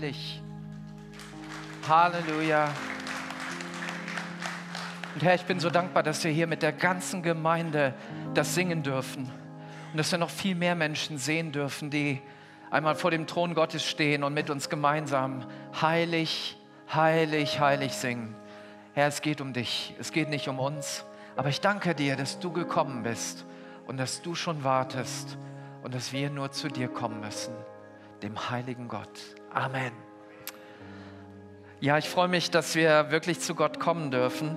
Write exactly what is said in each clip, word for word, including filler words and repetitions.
dich. Halleluja. Und Herr, ich bin so dankbar, dass wir hier mit der ganzen Gemeinde das singen dürfen. Und dass wir noch viel mehr Menschen sehen dürfen, die einmal vor dem Thron Gottes stehen und mit uns gemeinsam heilig, heilig, heilig singen. Herr, es geht um dich, es geht nicht um uns. Aber ich danke dir, dass du gekommen bist und dass du schon wartest und dass wir nur zu dir kommen müssen, dem heiligen Gott. Amen. Ja, ich freue mich, dass wir wirklich zu Gott kommen dürfen.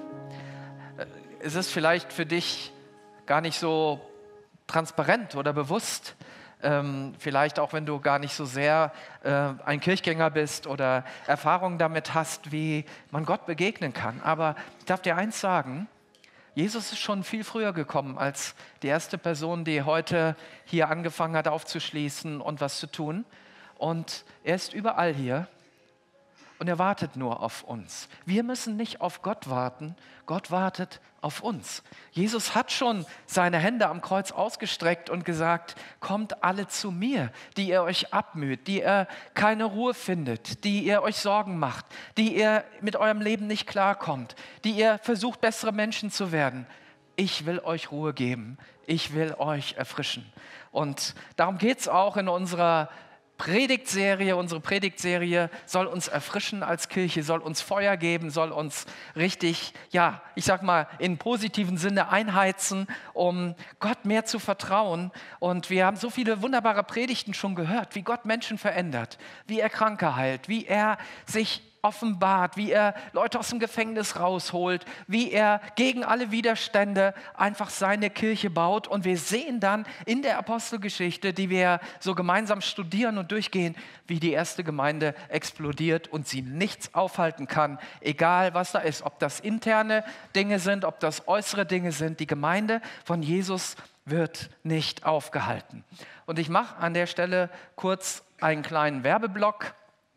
Es ist vielleicht für dich gar nicht so transparent oder bewusst, ähm, vielleicht auch wenn du gar nicht so sehr äh, ein Kirchgänger bist oder Erfahrungen damit hast, wie man Gott begegnen kann. Aber ich darf dir eins sagen, Jesus ist schon viel früher gekommen als die erste Person, die heute hier angefangen hat aufzuschließen und was zu tun. Und er ist überall hier. Und er wartet nur auf uns. Wir müssen nicht auf Gott warten, Gott wartet auf uns. Jesus hat schon seine Hände am Kreuz ausgestreckt und gesagt, kommt alle zu mir, die ihr euch abmüht, die ihr keine Ruhe findet, die ihr euch Sorgen macht, die ihr mit eurem Leben nicht klarkommt, die ihr versucht, bessere Menschen zu werden. Ich will euch Ruhe geben, ich will euch erfrischen. Und darum geht es auch in unserer Predigtserie, unsere Predigtserie soll uns erfrischen als Kirche, soll uns Feuer geben, soll uns richtig, ja, ich sag mal, in positiven Sinne einheizen, um Gott mehr zu vertrauen. Und wir haben so viele wunderbare Predigten schon gehört, wie Gott Menschen verändert, wie er Kranke heilt, wie er sich offenbart, wie er Leute aus dem Gefängnis rausholt, wie er gegen alle Widerstände einfach seine Kirche baut. Und wir sehen dann in der Apostelgeschichte, die wir so gemeinsam studieren und durchgehen, wie die erste Gemeinde explodiert und sie nichts aufhalten kann, egal was da ist, ob das interne Dinge sind, ob das äußere Dinge sind. Die Gemeinde von Jesus wird nicht aufgehalten. Und ich mache an der Stelle kurz einen kleinen Werbeblock.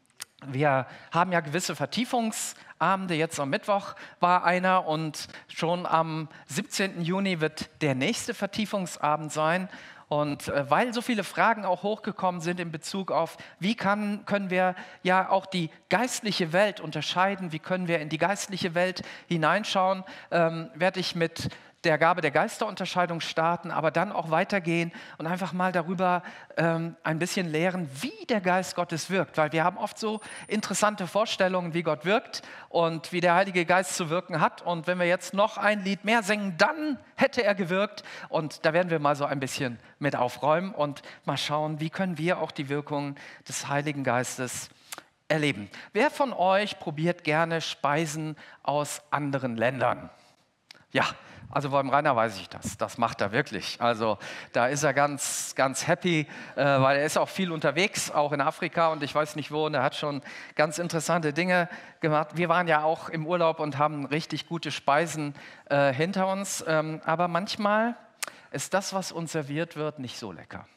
Wir haben ja gewisse Vertiefungsabende, jetzt am Mittwoch war einer und schon am siebzehnten Juni wird der nächste Vertiefungsabend sein. Und äh, weil so viele Fragen auch hochgekommen sind in Bezug auf, wie kann, können wir ja auch die geistliche Welt unterscheiden, wie können wir in die geistliche Welt hineinschauen, ähm, werde ich mit der Gabe der Geisterunterscheidung starten, aber dann auch weitergehen und einfach mal darüber ähm, ein bisschen lehren, wie der Geist Gottes wirkt. Weil wir haben oft so interessante Vorstellungen, wie Gott wirkt und wie der Heilige Geist zu wirken hat. Und wenn wir jetzt noch ein Lied mehr singen, dann hätte er gewirkt. Und da werden wir mal so ein bisschen mit aufräumen und mal schauen, wie können wir auch die Wirkung des Heiligen Geistes erleben. Wer von euch probiert gerne Speisen aus anderen Ländern? Ja, also beim Rainer weiß ich das, das macht er wirklich. Also da ist er ganz, ganz happy, äh, weil er ist auch viel unterwegs, auch in Afrika und ich weiß nicht wo, und er hat schon ganz interessante Dinge gemacht. Wir waren ja auch im Urlaub und haben richtig gute Speisen äh, hinter uns, ähm, aber manchmal ist das, was uns serviert wird, nicht so lecker.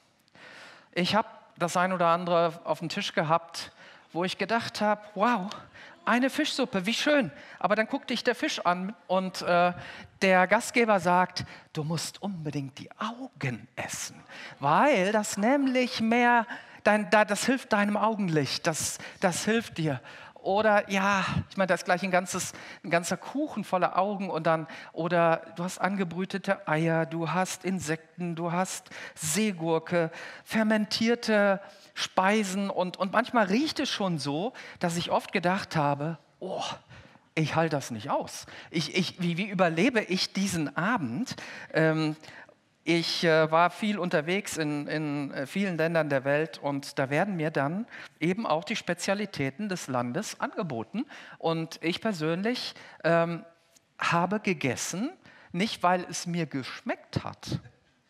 Ich habe das ein oder andere auf dem Tisch gehabt, wo ich gedacht habe, wow, eine Fischsuppe, wie schön. Aber dann guckt dich der Fisch an und äh, der Gastgeber sagt, du musst unbedingt die Augen essen, weil das nämlich mehr, dein, das hilft deinem Augenlicht, das, das hilft dir. Oder ja, ich meine, da ist gleich ein, ganzes, ein ganzer Kuchen voller Augen und dann, oder du hast angebrütete Eier, du hast Insekten, du hast Seegurke, fermentierte Speisen und, und manchmal riecht es schon so, dass ich oft gedacht habe, oh, ich halte das nicht aus. Ich, ich, wie, wie überlebe ich diesen Abend? Ähm, Ich äh, war viel unterwegs in, in äh, vielen Ländern der Welt und da werden mir dann eben auch die Spezialitäten des Landes angeboten. Und ich persönlich ähm, habe gegessen, nicht weil es mir geschmeckt hat,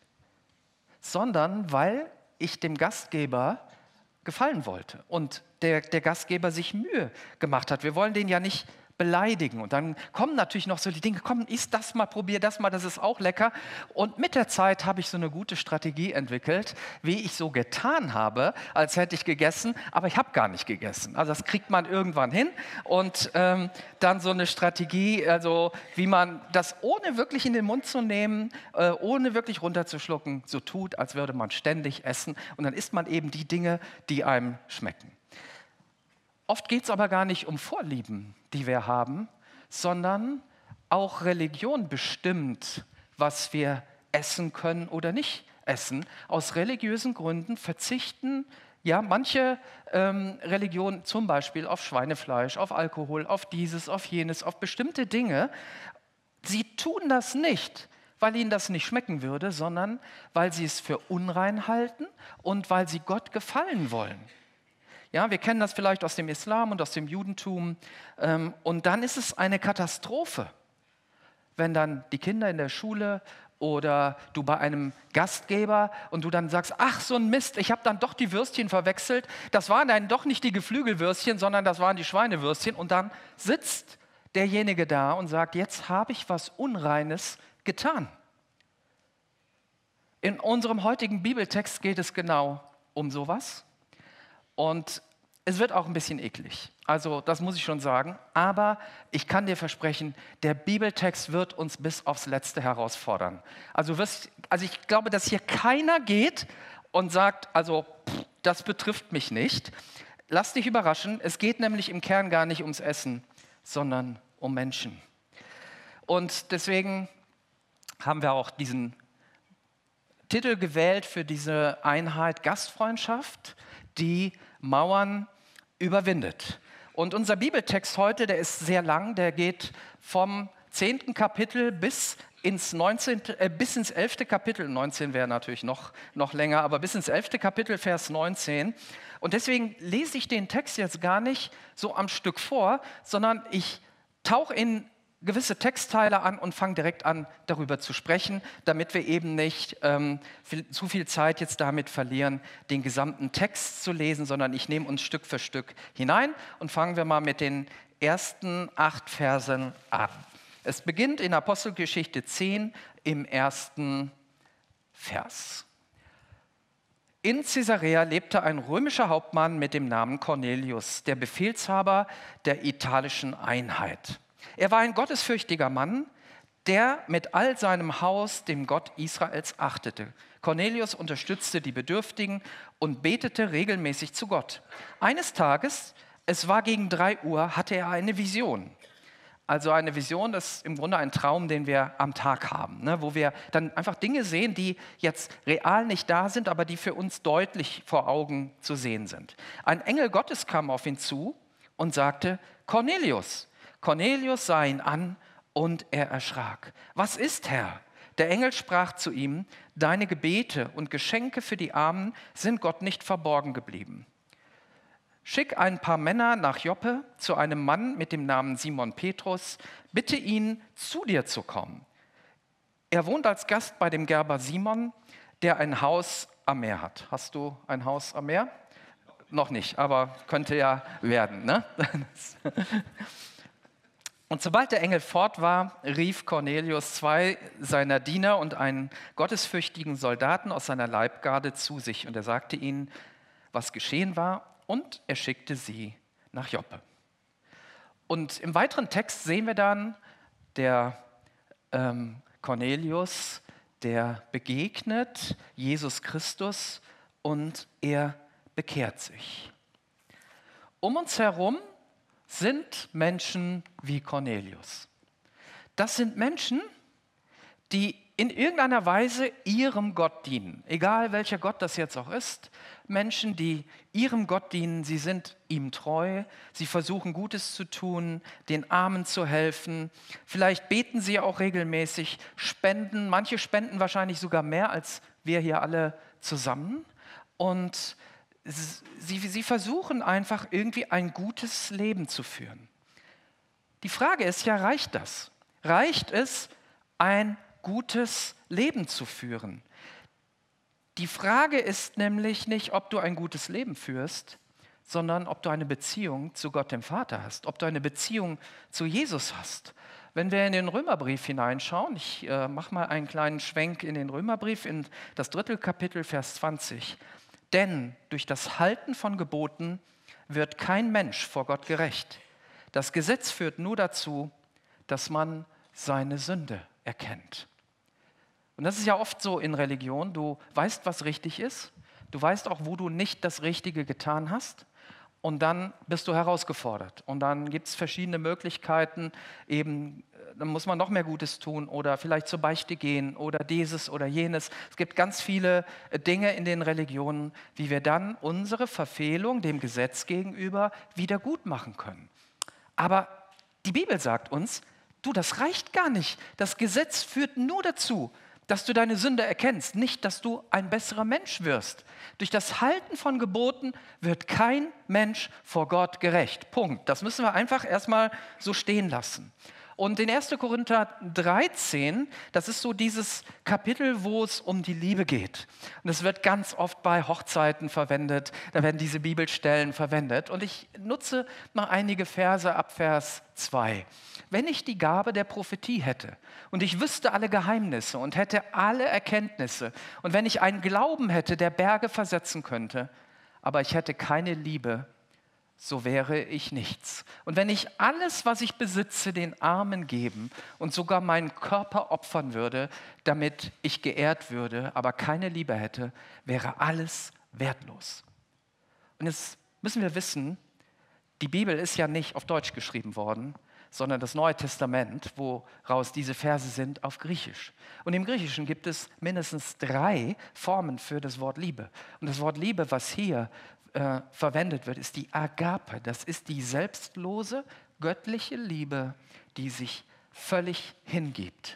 sondern weil ich dem Gastgeber gefallen wollte und der, der Gastgeber sich Mühe gemacht hat. Wir wollen den ja nicht beleidigen. Und dann kommen natürlich noch so die Dinge, komm, iss das mal, probier das mal, das ist auch lecker. Und mit der Zeit habe ich so eine gute Strategie entwickelt, wie ich so getan habe, als hätte ich gegessen, aber ich habe gar nicht gegessen. Also das kriegt man irgendwann hin und ähm, dann so eine Strategie, also wie man das ohne wirklich in den Mund zu nehmen, äh, ohne wirklich runterzuschlucken, so tut, als würde man ständig essen und dann isst man eben die Dinge, die einem schmecken. oft geht es aber gar nicht um Vorlieben, die wir haben, sondern auch Religion bestimmt, was wir essen können oder nicht essen. Aus religiösen Gründen verzichten ja manche ähm, Religionen zum Beispiel auf Schweinefleisch, auf Alkohol, auf dieses, auf jenes, auf bestimmte Dinge. Sie tun das nicht, weil ihnen das nicht schmecken würde, sondern weil sie es für unrein halten und weil sie Gott gefallen wollen. Ja, wir kennen das vielleicht aus dem Islam und aus dem Judentum. Ähm, und dann ist es eine Katastrophe, wenn dann die Kinder in der Schule oder du bei einem Gastgeber und du dann sagst, ach so ein Mist, ich habe dann doch die Würstchen verwechselt. Das waren dann doch nicht die Geflügelwürstchen, sondern das waren die Schweinewürstchen. Und dann sitzt derjenige da und sagt, jetzt habe ich was Unreines getan. In unserem heutigen Bibeltext geht es genau um sowas. Und es wird auch ein bisschen eklig. Also das muss ich schon sagen. Aber ich kann dir versprechen, der Bibeltext wird uns bis aufs Letzte herausfordern. Also, wirst, also ich glaube, dass hier keiner geht und sagt, also pff, das betrifft mich nicht. Lass dich überraschen, es geht nämlich im Kern gar nicht ums Essen, sondern um Menschen. Und deswegen haben wir auch diesen Titel gewählt für diese Einheit Gastfreundschaft, die Mauern überwindet. Und unser Bibeltext heute, der ist sehr lang, der geht vom zehnten Kapitel bis ins, neunzehnte, äh, bis ins elfte Kapitel. neunzehn wäre natürlich noch, noch länger, aber bis ins elfte Kapitel, Vers neunzehn. Und deswegen lese ich den Text jetzt gar nicht so am Stück vor, sondern ich tauche in gewisse Textteile an und fange direkt an, darüber zu sprechen, damit wir eben nicht ähm, viel, zu viel Zeit jetzt damit verlieren, den gesamten Text zu lesen, sondern ich nehme uns Stück für Stück hinein und fangen wir mal mit den ersten acht Versen an. Es beginnt in Apostelgeschichte zehn im ersten Vers. In Caesarea lebte ein römischer Hauptmann mit dem Namen Cornelius, der Befehlshaber der italischen Einheit. Er war ein gottesfürchtiger Mann, der mit all seinem Haus dem Gott Israels achtete. Cornelius unterstützte die Bedürftigen und betete regelmäßig zu Gott. Eines Tages, es war gegen drei Uhr, hatte er eine Vision. Also eine Vision, das ist im Grunde ein Traum, den wir am Tag haben, ne? Wo wir dann einfach Dinge sehen, die jetzt real nicht da sind, aber die für uns deutlich vor Augen zu sehen sind. Ein Engel Gottes kam auf ihn zu und sagte, Cornelius. Cornelius sah ihn an und er erschrak. Was ist, Herr? Der Engel sprach zu ihm, deine Gebete und Geschenke für die Armen sind Gott nicht verborgen geblieben. Schick ein paar Männer nach Joppe zu einem Mann mit dem Namen Simon Petrus, bitte ihn, zu dir zu kommen. Er wohnt als Gast bei dem Gerber Simon, der ein Haus am Meer hat. Hast du ein Haus am Meer? Noch nicht, aber könnte ja werden, ne? Und sobald der Engel fort war, rief Cornelius zwei seiner Diener und einen gottesfürchtigen Soldaten aus seiner Leibgarde zu sich. Und er sagte ihnen, was geschehen war, und er schickte sie nach Joppe. Und im weiteren Text sehen wir dann, der ähm, Cornelius, der begegnet Jesus Christus und er bekehrt sich. Um uns herum sind Menschen wie Cornelius. Das sind Menschen, die in irgendeiner Weise ihrem Gott dienen, egal welcher Gott das jetzt auch ist. Menschen, die ihrem Gott dienen, sie sind ihm treu, sie versuchen Gutes zu tun, den Armen zu helfen. Vielleicht beten sie auch regelmäßig, spenden, manche spenden wahrscheinlich sogar mehr als wir hier alle zusammen. Und Sie, sie versuchen einfach irgendwie ein gutes Leben zu führen. Die Frage ist ja, reicht das? Reicht es, ein gutes Leben zu führen? Die Frage ist nämlich nicht, ob du ein gutes Leben führst, sondern ob du eine Beziehung zu Gott dem Vater hast, ob du eine Beziehung zu Jesus hast. Wenn wir in den Römerbrief hineinschauen, ich äh, mache mal einen kleinen Schwenk in den Römerbrief, in das dritte Kapitel, Vers zwanzig. Denn durch das Halten von Geboten wird kein Mensch vor Gott gerecht. Das Gesetz führt nur dazu, dass man seine Sünde erkennt. Und das ist ja oft so in Religion. Du weißt, was richtig ist. Du weißt auch, wo du nicht das Richtige getan hast. Und dann bist du herausgefordert. Und dann gibt es verschiedene Möglichkeiten, eben, dann muss man noch mehr Gutes tun oder vielleicht zur Beichte gehen oder dieses oder jenes. Es gibt ganz viele Dinge in den Religionen, wie wir dann unsere Verfehlung dem Gesetz gegenüber wieder gut machen können. Aber die Bibel sagt uns, du, das reicht gar nicht. Das Gesetz führt nur dazu, dass du deine Sünde erkennst, nicht, dass du ein besserer Mensch wirst. Durch das Halten von Geboten wird kein Mensch vor Gott gerecht. Punkt. Das müssen wir einfach erstmal so stehen lassen. Und in erster Korinther dreizehn, das ist so dieses Kapitel, wo es um die Liebe geht. Und es wird ganz oft bei Hochzeiten verwendet, da werden diese Bibelstellen verwendet. Und ich nutze mal einige Verse ab Vers zwei. Wenn ich die Gabe der Prophetie hätte und ich wüsste alle Geheimnisse und hätte alle Erkenntnisse und wenn ich einen Glauben hätte, der Berge versetzen könnte, aber ich hätte keine Liebe, so wäre ich nichts. Und wenn ich alles, was ich besitze, den Armen geben und sogar meinen Körper opfern würde, damit ich geehrt würde, aber keine Liebe hätte, wäre alles wertlos. Und jetzt müssen wir wissen, die Bibel ist ja nicht auf Deutsch geschrieben worden, sondern das Neue Testament, woraus diese Verse sind, auf Griechisch. Und im Griechischen gibt es mindestens drei Formen für das Wort Liebe. Und das Wort Liebe, was hier Äh, verwendet wird, ist die Agape. Das ist die selbstlose, göttliche Liebe, die sich völlig hingibt.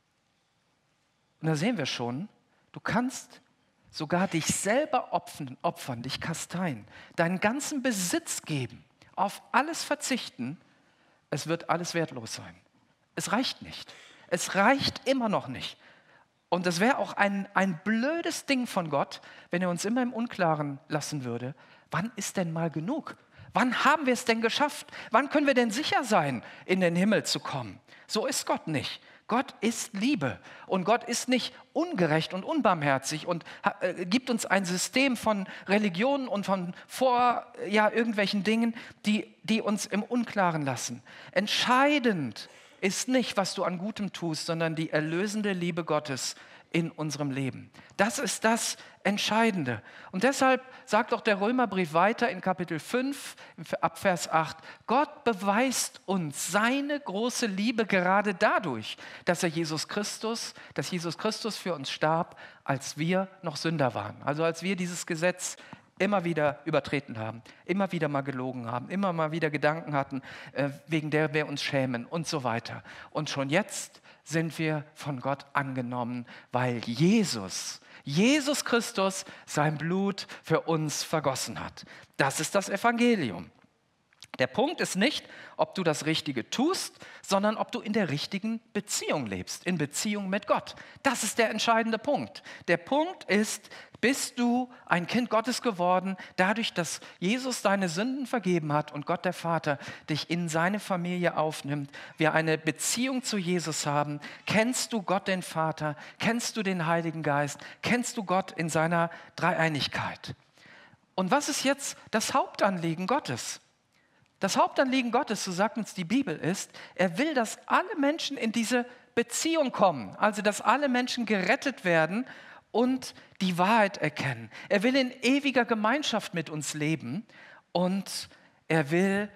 Und da sehen wir schon, du kannst sogar dich selber opfern, opfern, dich kasteien, deinen ganzen Besitz geben, auf alles verzichten. Es wird alles wertlos sein. Es reicht nicht. Es reicht immer noch nicht. Und das wäre auch ein, ein blödes Ding von Gott, wenn er uns immer im Unklaren lassen würde. Wann ist denn mal genug? Wann haben wir es denn geschafft? Wann können wir denn sicher sein, in den Himmel zu kommen? So ist Gott nicht. Gott ist Liebe und Gott ist nicht ungerecht und unbarmherzig und äh, gibt uns ein System von Religionen und von vor, ja, irgendwelchen Dingen, die, die uns im Unklaren lassen. Entscheidend ist nicht, was du an Gutem tust, sondern die erlösende Liebe Gottes in unserem Leben. Das ist das Entscheidende. Und deshalb sagt auch der Römerbrief weiter in Kapitel fünf, ab Vers acht, Gott beweist uns seine große Liebe gerade dadurch, dass er Jesus Christus, dass Jesus Christus für uns starb, als wir noch Sünder waren. Also als wir dieses Gesetz immer wieder übertreten haben, immer wieder mal gelogen haben, immer mal wieder Gedanken hatten, äh, wegen der wir uns schämen und so weiter. Und schon jetzt sind wir von Gott angenommen, weil Jesus, Jesus Christus sein Blut für uns vergossen hat. Das ist das Evangelium. Der Punkt ist nicht, ob du das Richtige tust, sondern ob du in der richtigen Beziehung lebst, in Beziehung mit Gott. Das ist der entscheidende Punkt. Der Punkt ist, bist du ein Kind Gottes geworden, dadurch, dass Jesus deine Sünden vergeben hat und Gott der Vater dich in seine Familie aufnimmt, wir eine Beziehung zu Jesus haben, kennst du Gott den Vater, kennst du den Heiligen Geist, kennst du Gott in seiner Dreieinigkeit. Und was ist jetzt das Hauptanliegen Gottes? Das Hauptanliegen Gottes, so sagt uns die Bibel, ist, er will, dass alle Menschen in diese Beziehung kommen, also dass alle Menschen gerettet werden und die Wahrheit erkennen. Er will in ewiger Gemeinschaft mit uns leben und er will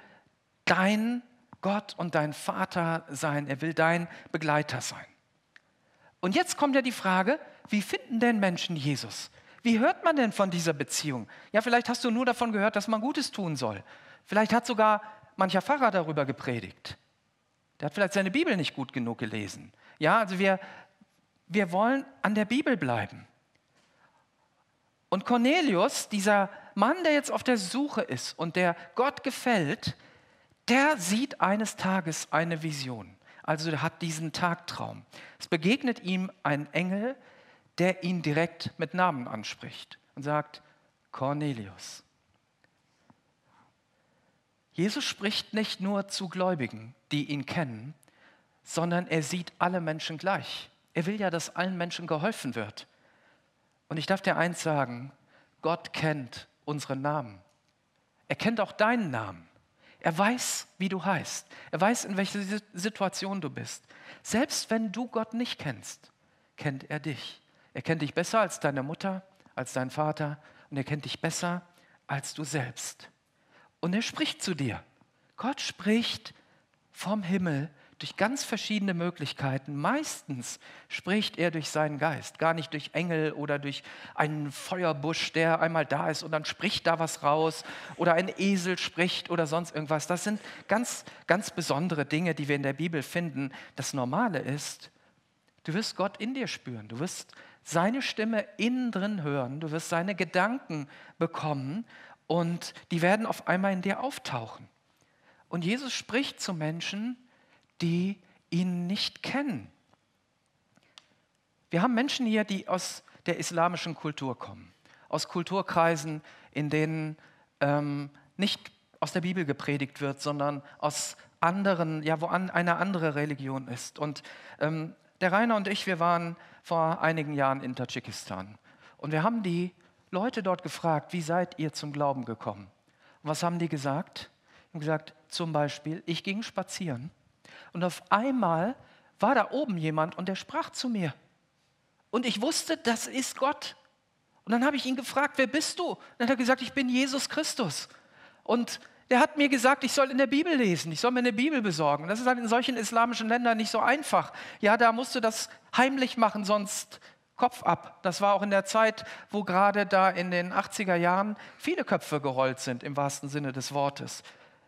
dein Gott und dein Vater sein, er will dein Begleiter sein. Und jetzt kommt ja die Frage, wie finden denn Menschen Jesus? Wie hört man denn von dieser Beziehung? Ja, vielleicht hast du nur davon gehört, dass man Gutes tun soll. Vielleicht hat sogar mancher Pfarrer darüber gepredigt. Der hat vielleicht seine Bibel nicht gut genug gelesen. Ja, also wir, wir wollen an der Bibel bleiben. Und Cornelius, dieser Mann, der jetzt auf der Suche ist und der Gott gefällt, der sieht eines Tages eine Vision. Also er hat diesen Tagtraum. Es begegnet ihm ein Engel, der ihn direkt mit Namen anspricht und sagt, Cornelius. Jesus spricht nicht nur zu Gläubigen, die ihn kennen, sondern er sieht alle Menschen gleich. Er will ja, dass allen Menschen geholfen wird. Und ich darf dir eins sagen, Gott kennt unseren Namen. Er kennt auch deinen Namen. Er weiß, wie du heißt. Er weiß, in welcher Situation du bist. Selbst wenn du Gott nicht kennst, kennt er dich. Er kennt dich besser als deine Mutter, als dein Vater und er kennt dich besser als du selbst. Und er spricht zu dir. Gott spricht vom Himmel durch ganz verschiedene Möglichkeiten. Meistens spricht er durch seinen Geist, gar nicht durch Engel oder durch einen Feuerbusch, der einmal da ist und dann spricht da was raus oder ein Esel spricht oder sonst irgendwas. Das sind ganz, ganz besondere Dinge, die wir in der Bibel finden. Das Normale ist, du wirst Gott in dir spüren, du wirst seine Stimme innen drin hören, du wirst seine Gedanken bekommen und die werden auf einmal in dir auftauchen. Und Jesus spricht zu Menschen, die ihn nicht kennen. Wir haben Menschen hier, die aus der islamischen Kultur kommen, aus Kulturkreisen, in denen ähm, nicht aus der Bibel gepredigt wird, sondern aus anderen, ja, wo an, eine andere Religion ist. Und ähm, der Rainer und ich, wir waren vor einigen Jahren in Tadschikistan und wir haben die Leute dort gefragt, wie seid ihr zum Glauben gekommen? Und was haben die gesagt? Die haben gesagt, zum Beispiel, ich ging spazieren. Und auf einmal war da oben jemand und der sprach zu mir. Und ich wusste, das ist Gott. Und dann habe ich ihn gefragt, wer bist du? Und dann hat er gesagt, ich bin Jesus Christus. Und der hat mir gesagt, ich soll in der Bibel lesen, ich soll mir eine Bibel besorgen. Und das ist halt in solchen islamischen Ländern nicht so einfach. Ja, da musst du das heimlich machen, sonst Kopf ab. Das war auch in der Zeit, wo gerade da in den achtziger Jahren viele Köpfe gerollt sind, im wahrsten Sinne des Wortes.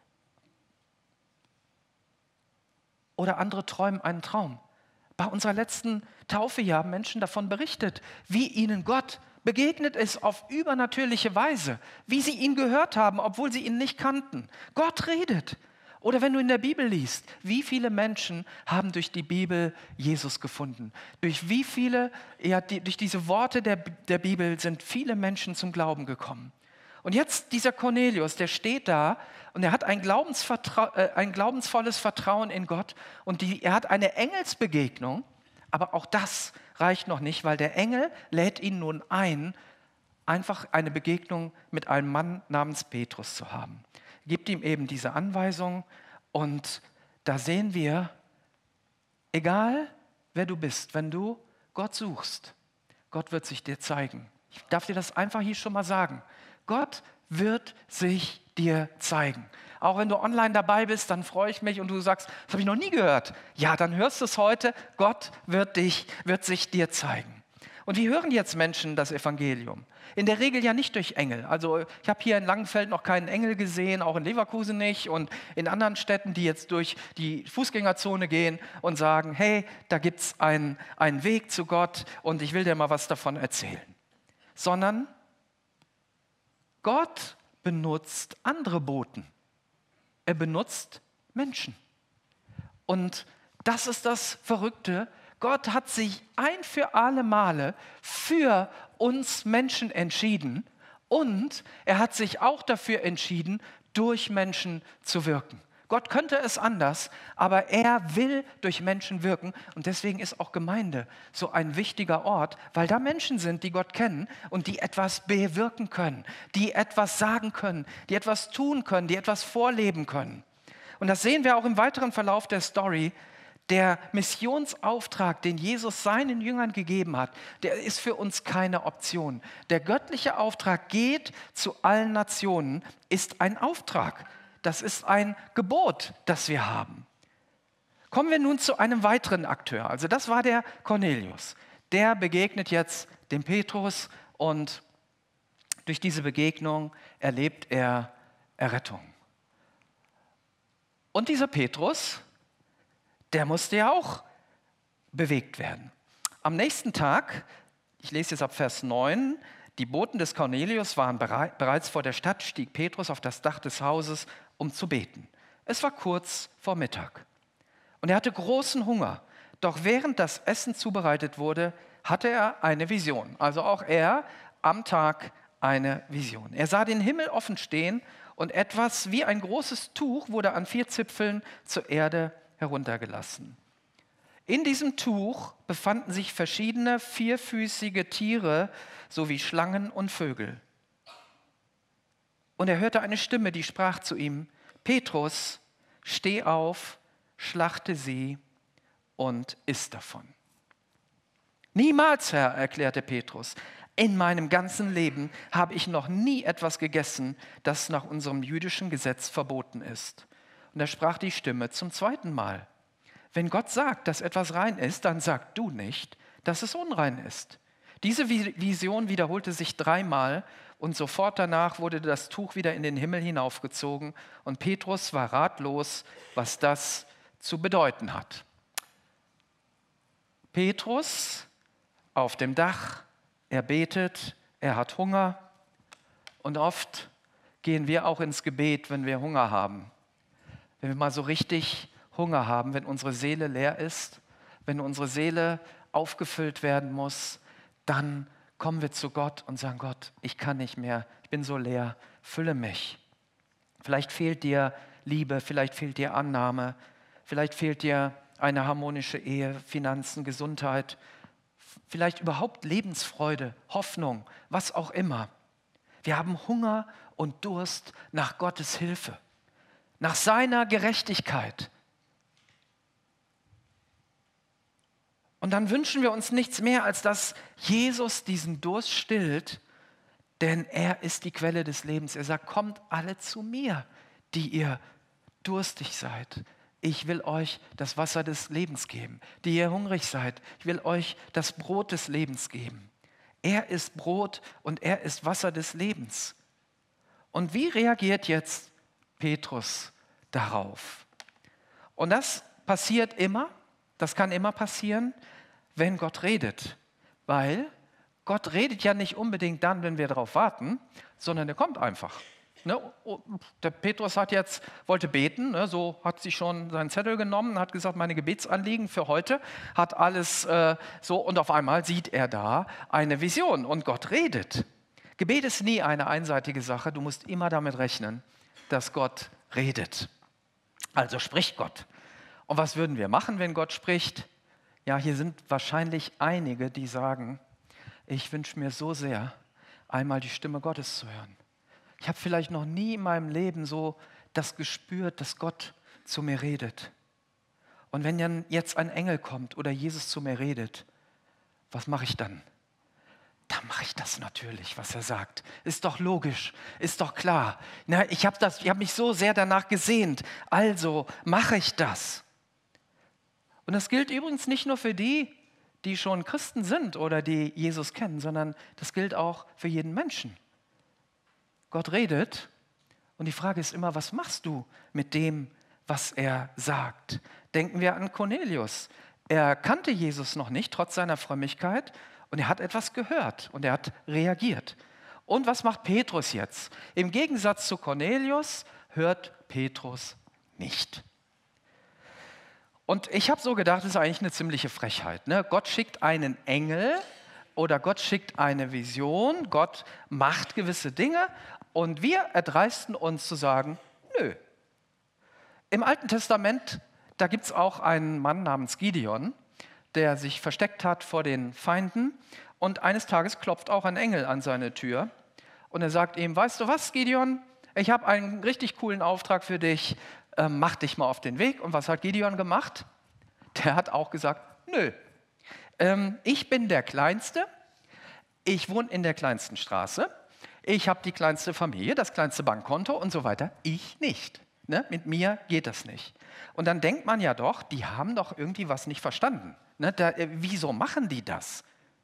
Oder andere träumen einen Traum. Bei unserer letzten Taufe hier haben Menschen davon berichtet, wie ihnen Gott begegnet ist auf übernatürliche Weise, wie sie ihn gehört haben, obwohl sie ihn nicht kannten. Gott redet. Oder wenn du in der Bibel liest, wie viele Menschen haben durch die Bibel Jesus gefunden? Durch wie viele, ja, die, durch diese Worte der, der Bibel sind viele Menschen zum Glauben gekommen. Und jetzt dieser Cornelius, der steht da und er hat ein, Glaubensvertrau- äh, ein glaubensvolles Vertrauen in Gott und die, er hat eine Engelsbegegnung, aber auch das reicht noch nicht, weil der Engel lädt ihn nun ein, einfach eine Begegnung mit einem Mann namens Petrus zu haben. Gibt ihm eben diese Anweisung und da sehen wir, egal wer du bist, wenn du Gott suchst, Gott wird sich dir zeigen. Ich darf dir das einfach hier schon mal sagen. Gott wird sich dir zeigen. Auch wenn du online dabei bist, dann freue ich mich und du sagst, das habe ich noch nie gehört. Ja, dann hörst du es heute. Gott wird, dich, wird sich dir zeigen. Und wie hören jetzt Menschen das Evangelium? In der Regel ja nicht durch Engel. Also ich habe hier in Langenfeld noch keinen Engel gesehen, auch in Leverkusen nicht und in anderen Städten, die jetzt durch die Fußgängerzone gehen und sagen, hey, da gibt es einen, einen Weg zu Gott und ich will dir mal was davon erzählen. Sondern Gott benutzt andere Boten. Er benutzt Menschen. Und das ist das Verrückte. Gott hat sich ein für alle Male für uns Menschen entschieden und er hat sich auch dafür entschieden, durch Menschen zu wirken. Gott könnte es anders, aber er will durch Menschen wirken und deswegen ist auch Gemeinde so ein wichtiger Ort, weil da Menschen sind, die Gott kennen und die etwas bewirken können, die etwas sagen können, die etwas tun können, die etwas vorleben können. Und das sehen wir auch im weiteren Verlauf der Story. Der Missionsauftrag, den Jesus seinen Jüngern gegeben hat, der ist für uns keine Option. Der göttliche Auftrag, geht zu allen Nationen, ist ein Auftrag. Das ist ein Gebot, das wir haben. Kommen wir nun zu einem weiteren Akteur. Also das war der Cornelius. Der begegnet jetzt dem Petrus und durch diese Begegnung erlebt er Errettung. Und dieser Petrus, der musste ja auch bewegt werden. Am nächsten Tag, ich lese jetzt ab Vers neun, die Boten des Cornelius waren bereit, bereits vor der Stadt, stieg Petrus auf das Dach des Hauses, um zu beten. Es war kurz vor Mittag. Und er hatte großen Hunger. Doch während das Essen zubereitet wurde, hatte er eine Vision. Also auch er am Tag eine Vision. Er sah den Himmel offen stehen und etwas wie ein großes Tuch wurde an vier Zipfeln zur Erde heruntergelassen. In diesem Tuch befanden sich verschiedene vierfüßige Tiere sowie Schlangen und Vögel. Und er hörte eine Stimme, die sprach zu ihm: Petrus, steh auf, schlachte sie und iss davon. Niemals, Herr, erklärte Petrus. in meinem ganzen Leben habe ich noch nie etwas gegessen, das nach unserem jüdischen Gesetz verboten ist. Und da sprach die Stimme zum zweiten Mal: Wenn Gott sagt, dass etwas rein ist, dann sag du nicht, dass es unrein ist. Diese Vision wiederholte sich dreimal und sofort danach wurde das Tuch wieder in den Himmel hinaufgezogen und Petrus war ratlos, was das zu bedeuten hat. Petrus auf dem Dach, er betet, er hat Hunger und oft gehen wir auch ins Gebet, wenn wir Hunger haben. Wenn wir mal so richtig Hunger haben, wenn unsere Seele leer ist, wenn unsere Seele aufgefüllt werden muss, dann kommen wir zu Gott und sagen: Gott, ich kann nicht mehr, ich bin so leer, fülle mich. Vielleicht fehlt dir Liebe, vielleicht fehlt dir Annahme, vielleicht fehlt dir eine harmonische Ehe, Finanzen, Gesundheit, vielleicht überhaupt Lebensfreude, Hoffnung, was auch immer. Wir haben Hunger und Durst nach Gottes Hilfe, nach seiner Gerechtigkeit. Und dann wünschen wir uns nichts mehr, als dass Jesus diesen Durst stillt, denn er ist die Quelle des Lebens. Er sagt: Kommt alle zu mir, die ihr durstig seid. Ich will euch das Wasser des Lebens geben. Die ihr hungrig seid, ich will euch das Brot des Lebens geben. Er ist Brot und er ist Wasser des Lebens. Und wie reagiert jetzt Petrus darauf? Und das passiert immer, das kann immer passieren, wenn Gott redet. Weil Gott redet ja nicht unbedingt dann, wenn wir darauf warten, sondern er kommt einfach. Ne? Der Petrus hat jetzt, wollte beten, ne? So hat sich schon seinen Zettel genommen, hat gesagt, meine Gebetsanliegen für heute, hat alles äh, so, und auf einmal sieht er da eine Vision und Gott redet. Gebet ist nie eine einseitige Sache, du musst immer damit rechnen, dass Gott redet. Also spricht Gott. Und was würden wir machen, wenn Gott spricht? Ja, hier sind wahrscheinlich einige, die sagen: Ich wünsche mir so sehr, einmal die Stimme Gottes zu hören. Ich habe vielleicht noch nie in meinem Leben so das gespürt, dass Gott zu mir redet. Und wenn dann jetzt ein Engel kommt oder Jesus zu mir redet, was mache ich dann? Dann mache ich das natürlich, was er sagt. Ist doch logisch, ist doch klar. Na, ich habe das, ich habe mich so sehr danach gesehnt, also mache ich das. Und das gilt übrigens nicht nur für die, die schon Christen sind oder die Jesus kennen, sondern das gilt auch für jeden Menschen. Gott redet und die Frage ist immer: Was machst du mit dem, was er sagt? Denken wir an Cornelius. Er kannte Jesus noch nicht, trotz seiner Frömmigkeit, und er hat etwas gehört und er hat reagiert. Und was macht Petrus jetzt? Im Gegensatz zu Cornelius hört Petrus nicht. Und ich habe so gedacht, das ist eigentlich eine ziemliche Frechheit. Ne? Gott schickt einen Engel oder Gott schickt eine Vision, Gott macht gewisse Dinge und wir erdreisten uns zu sagen: Nö. Im Alten Testament, da gibt es auch einen Mann namens Gideon, der sich versteckt hat vor den Feinden und eines Tages klopft auch ein Engel an seine Tür und er sagt ihm: Weißt du was, Gideon, ich habe einen richtig coolen Auftrag für dich, ähm, mach dich mal auf den Weg. Und was hat Gideon gemacht? Der hat auch gesagt: Nö, ähm, ich bin der Kleinste, ich wohne in der kleinsten Straße, ich habe die kleinste Familie, das kleinste Bankkonto und so weiter, ich nicht. Ne? Mit mir geht das nicht. Und dann denkt man ja doch, die haben doch irgendwie was nicht verstanden. Ne? Da, äh, wieso machen die das?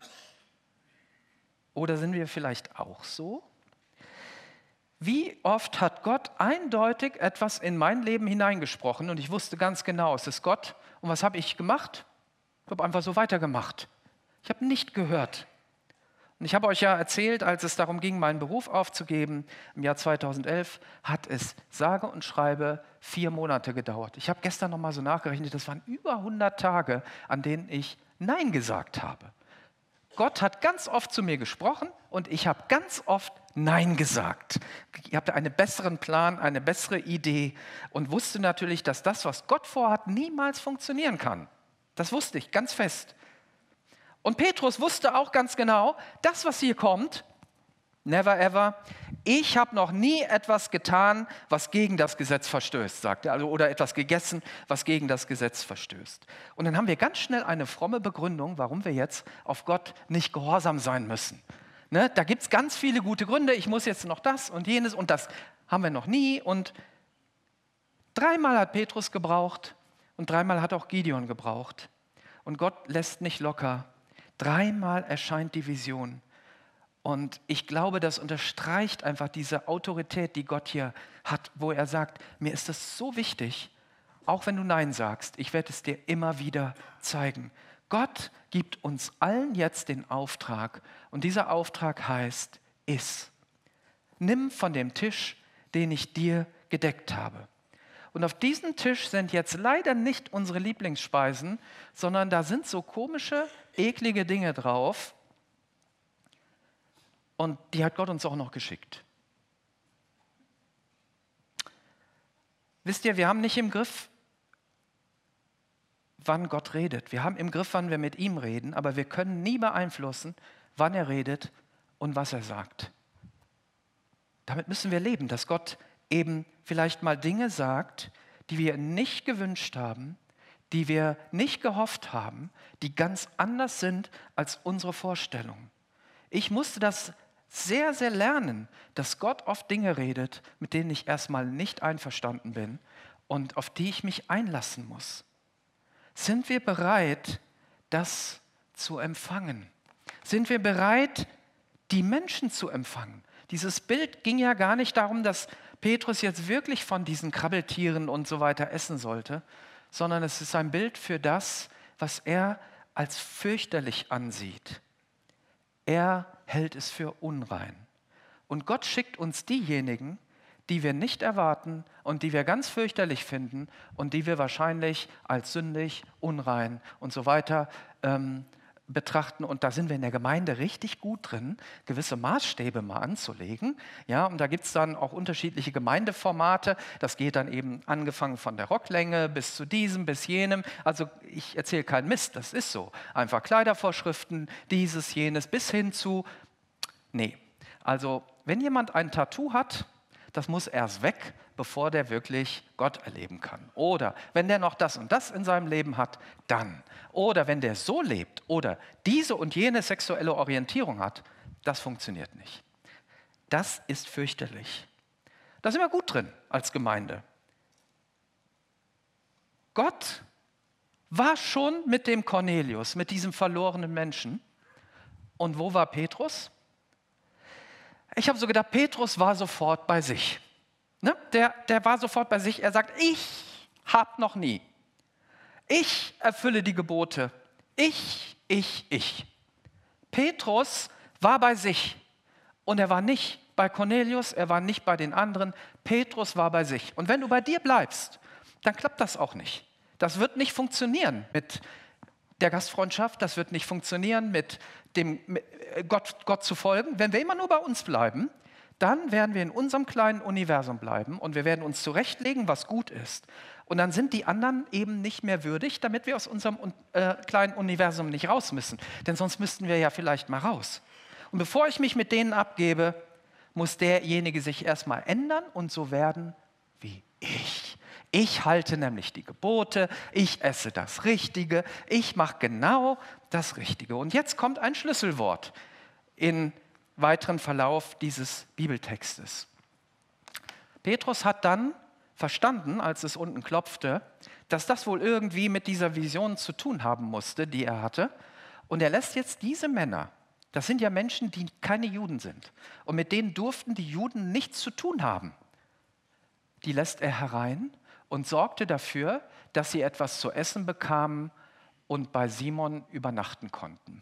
Oder sind wir vielleicht auch so? Wie oft hat Gott eindeutig etwas in mein Leben hineingesprochen und ich wusste ganz genau, es ist Gott. Und was habe ich gemacht? Ich habe einfach so weitergemacht. Ich habe nicht gehört. Und ich habe euch ja erzählt, als es darum ging, meinen Beruf aufzugeben, im Jahr zweitausendelf, hat es sage und schreibe vier Monate gedauert. Ich habe gestern noch mal so nachgerechnet, das waren über hundert Tage, an denen ich Nein gesagt habe. Gott hat ganz oft zu mir gesprochen und ich habe ganz oft Nein gesagt. Ich hatte einen besseren Plan, eine bessere Idee und wusste natürlich, dass das, was Gott vorhat, niemals funktionieren kann. Das wusste ich ganz fest. Und Petrus wusste auch ganz genau, das, was hier kommt, never ever, ich habe noch nie etwas getan, was gegen das Gesetz verstößt, sagt er, also, oder etwas gegessen, was gegen das Gesetz verstößt. Und dann haben wir ganz schnell eine fromme Begründung, warum wir jetzt auf Gott nicht gehorsam sein müssen. Ne? Da gibt es ganz viele gute Gründe. Ich muss jetzt noch das und jenes und das haben wir noch nie. Und dreimal hat Petrus gebraucht und dreimal hat auch Gideon gebraucht. Und Gott lässt nicht locker. Dreimal erscheint die Vision. Und ich glaube, das unterstreicht einfach diese Autorität, die Gott hier hat, wo er sagt, mir ist das so wichtig, auch wenn du Nein sagst, ich werde es dir immer wieder zeigen. Gott gibt uns allen jetzt den Auftrag und dieser Auftrag heißt, iss. Nimm von dem Tisch, den ich dir gedeckt habe. Und auf diesem Tisch sind jetzt leider nicht unsere Lieblingsspeisen, sondern da sind so komische, eklige Dinge drauf. Und die hat Gott uns auch noch geschickt. Wisst ihr, wir haben nicht im Griff, wann Gott redet. Wir haben im Griff, wann wir mit ihm reden, aber wir können nie beeinflussen, wann er redet und was er sagt. Damit müssen wir leben, dass Gott eben vielleicht mal Dinge sagt, die wir nicht gewünscht haben, die wir nicht gehofft haben, die ganz anders sind als unsere Vorstellungen. Ich musste das sehr, sehr lernen, dass Gott oft Dinge redet, mit denen ich erstmal nicht einverstanden bin und auf die ich mich einlassen muss. Sind wir bereit, das zu empfangen? Sind wir bereit, die Menschen zu empfangen? Dieses Bild ging ja gar nicht darum, dass Petrus jetzt wirklich von diesen Krabbeltieren und so weiter essen sollte, sondern es ist ein Bild für das, was er als fürchterlich ansieht. Er hält es für unrein. Und Gott schickt uns diejenigen, die wir nicht erwarten und die wir ganz fürchterlich finden und die wir wahrscheinlich als sündig, unrein und so weiter ähm, betrachten. Und da sind wir in der Gemeinde richtig gut drin, gewisse Maßstäbe mal anzulegen. Ja, und da gibt es dann auch unterschiedliche Gemeindeformate. Das geht dann eben angefangen von der Rocklänge bis zu diesem, bis jenem. Also ich erzähle keinen Mist, das ist so. Einfach Kleidervorschriften, dieses, jenes, bis hin zu, nee. Also wenn jemand ein Tattoo hat, das muss erst weg, bevor der wirklich Gott erleben kann. Oder wenn der noch das und das in seinem Leben hat, dann. Oder wenn der so lebt oder diese und jene sexuelle Orientierung hat, das funktioniert nicht. Das ist fürchterlich. Da sind wir gut drin als Gemeinde. Gott war schon mit dem Cornelius, mit diesem verlorenen Menschen. Und wo war Petrus? Ich habe so gedacht, Petrus war sofort bei sich. Ne? Der, der war sofort bei sich. Er sagt, ich habe noch nie. Ich erfülle die Gebote. Ich, ich, ich. Petrus war bei sich. Und er war nicht bei Cornelius, er war nicht bei den anderen. Petrus war bei sich. Und wenn du bei dir bleibst, dann klappt das auch nicht. Das wird nicht funktionieren mit der Gastfreundschaft, das wird nicht funktionieren mit dem mit Gott, Gott zu folgen. Wenn wir immer nur bei uns bleiben, dann werden wir in unserem kleinen Universum bleiben und wir werden uns zurechtlegen, was gut ist. Und dann sind die anderen eben nicht mehr würdig, damit wir aus unserem äh, kleinen Universum nicht raus müssen. Denn sonst müssten wir ja vielleicht mal raus. Und bevor ich mich mit denen abgebe, muss derjenige sich erstmal ändern und so werden wie ich. Ich halte nämlich die Gebote, ich esse das Richtige, ich mache genau das Richtige. Und jetzt kommt ein Schlüsselwort im weiteren Verlauf dieses Bibeltextes. Petrus hat dann verstanden, als es unten klopfte, dass das wohl irgendwie mit dieser Vision zu tun haben musste, die er hatte. Und er lässt jetzt diese Männer, das sind ja Menschen, die keine Juden sind, und mit denen durften die Juden nichts zu tun haben, die lässt er herein und sorgte dafür, dass sie etwas zu essen bekamen und bei Simon übernachten konnten.